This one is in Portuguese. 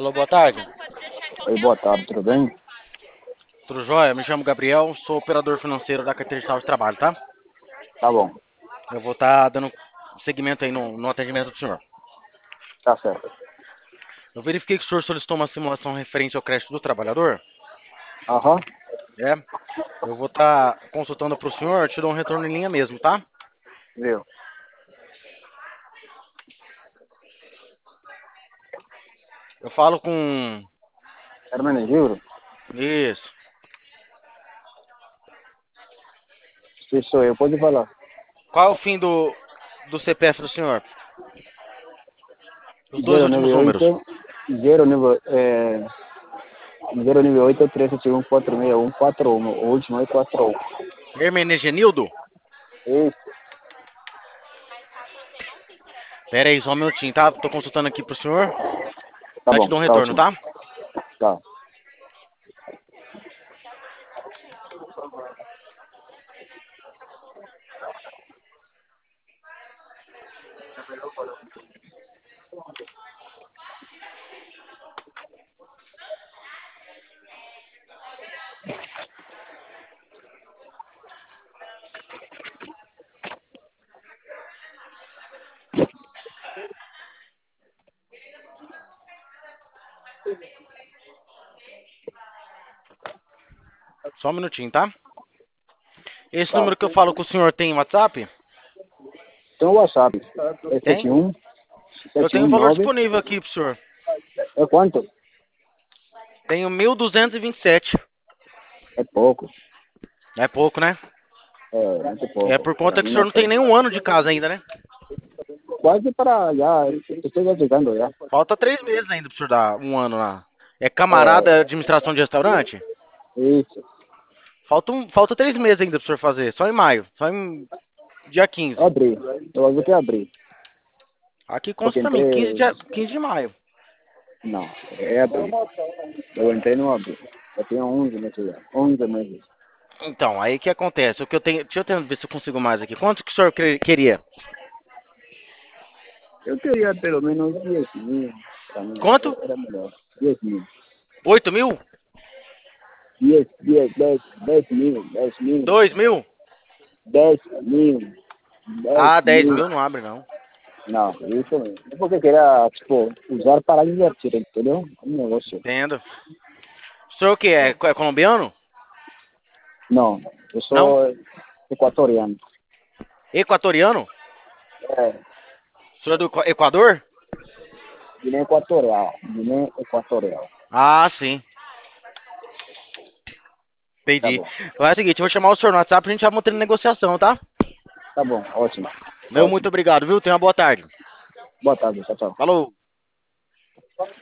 Alô, boa tarde. Oi, boa tarde, tudo bem? Tudo jóia? Me chamo Gabriel, sou operador financeiro da carteira de saúde de trabalho, tá? Tá bom, Eu vou estar dando seguimento aí no atendimento do senhor. tá certo. Eu verifiquei que o senhor solicitou uma simulação referente ao crédito do trabalhador. Aham, É. Eu vou estar consultando para o senhor, te dou um retorno em linha mesmo, tá? viu? Eu falo com... Hermenegildo, Isso. se sou eu, pode falar. Qual é o fim do CPF do senhor? Os dois últimos números. 098 098 371 46141. O último é 41. Hermenegenildo? Isso, Pera aí, só um minutinho, tá? Tô consultando aqui pro senhor. tá Já te bom, dou um tá retorno, ótimo. tá? Tá. Só um minutinho, tá? Esse Tá. número que eu falo com o senhor tem WhatsApp? Tem o WhatsApp. É Tem? 71 Eu tenho um valor 719. disponível aqui pro senhor. É quanto? Tenho 1.227. É pouco. É pouco, né? É, muito É pouco. por Para conta que o mim senhor não não tem sei. nenhum ano de casa ainda, né? Quase para já. Estou já chegando já. Falta 3 meses ainda pro senhor dar um ano lá. É É, camarada administração de restaurante? isso. Falta 3 meses ainda pro senhor fazer. Só em maio. Só em dia 15. Abri. Eu vou ter abrir. Aqui Porque consta pra mim, entrei. 15 de maio. Não, é abril. Eu entrei no abril. Eu tenho 11 meses já. 11 meses. Então, aí que acontece? O que eu tenho. Deixa eu ver se eu consigo mais aqui. Quanto que o senhor queria? Eu queria pelo menos 10 mil. Para mim Quanto? era melhor. 10 mil. 8.000? 10 mil. 10 mil. 2.000? 10 mil. 10 Ah, 10 mil. mil não abre, não. Não, isso mesmo. É porque eu queria, tipo, usar para divertir, entendeu? Um negócio. Entendo. O senhor o que é colombiano? Não, eu Não? sou equatoriano. Equatoriano? É, O senhor é do Equador? Guiné Equatorial. Guiné Equatorial. Ah, sim. Tá Entendi. bom. Vai é o seguinte, eu vou chamar o senhor no WhatsApp pra gente já mantendo negociação, tá? Tá bom, ótimo. Meu muito Ótimo. obrigado, viu? Tenha uma boa tarde. Boa tarde, tchau, tchau. Falou.